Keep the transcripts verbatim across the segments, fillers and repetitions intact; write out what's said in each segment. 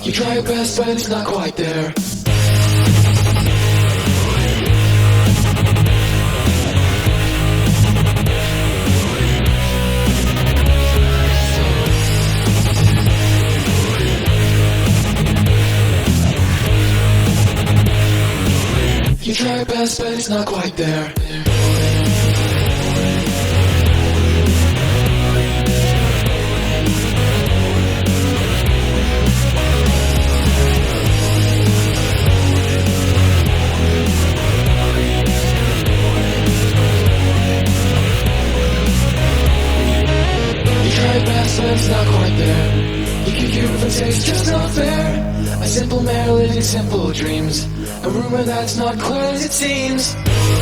You try your best, but it's not quite there. You try your best, but it's not quite there. But it's not quite there. You kick your roof and say it's just not fair. A simple mare living simple dreams. A rumor that's not quite as it seems.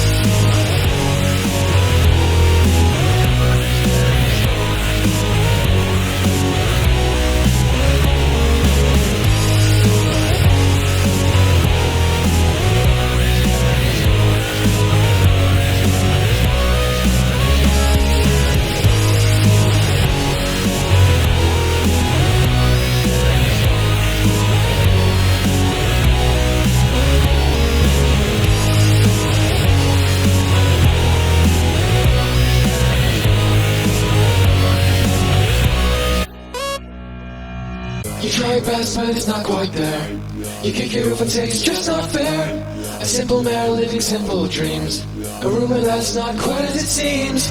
You try your best, but it's not quite there. You kick your roof and say it's just not fair. A simple mare living simple dreams. A rumor that's not quite as it seems.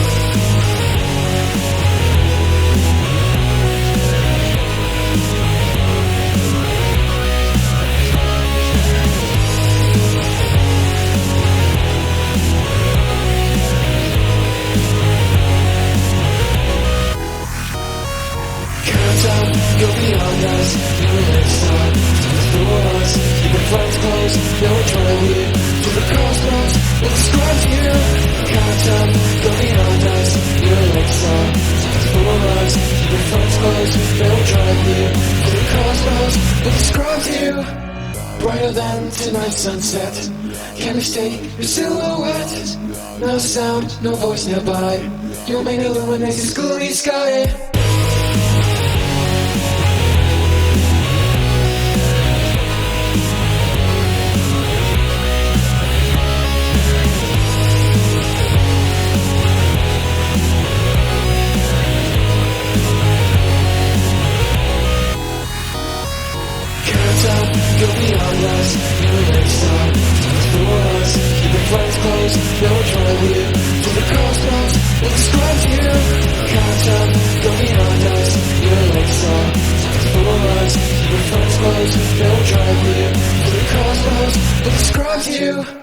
Go beyond us, you will never stop. For us, keep your flights closed, no one trying to lead to the cosmos, we'll describe you. Count up, go beyond us, you will never stop. For us, keep your flights closed, no one trying to lead to the cosmos, we'll describe you. Brighter than tonight's sunset, can't mistake your silhouette. No sound, no voice nearby, your main illuminates this gloomy sky. Go beyond us, you will never stop. For us, keep your flights closed, no one trying to lead to the cosmos, we'll describe you. Count up, go beyond us, you will never stop. For us, keep your flights closed, no one trying to lead to the cosmos, we'll describe you.